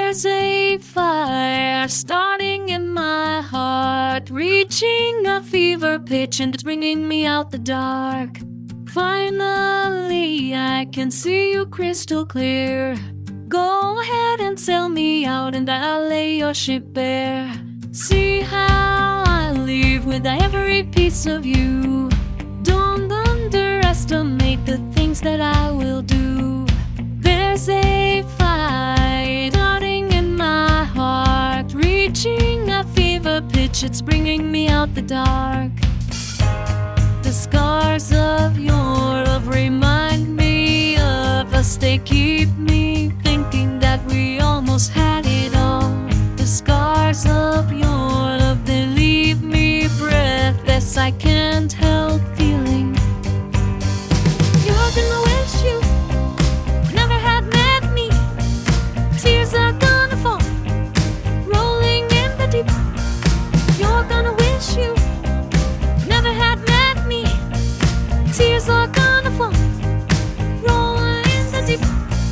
There's a fire starting in my heart, reaching a fever pitch and it's bringing me out the dark. Finally, I can see you crystal clear. Go ahead and sail me out and I'll lay your ship bare. See how I leave with every piece of you. Don't underestimate the things that I will do. There's a fight starting in my heart, reaching a fever pitch, it's bringing me out the dark. The scars of your love remind me of us. They keep me thinking that we almost had it all. The scars of your love, they leave me breathless. I can't help feeling you're gonna wish you never had met me. Tears are gonna fall, rolling in the deep. You're gonna wish you never had met me. Tears are gonna fall, rolling in the deep.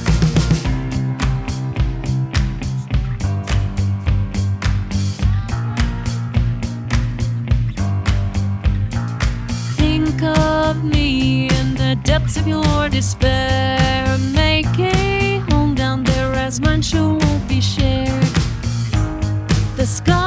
Think of me in the depths of your despair. Make a home down there as mine sure won't be shared. The sky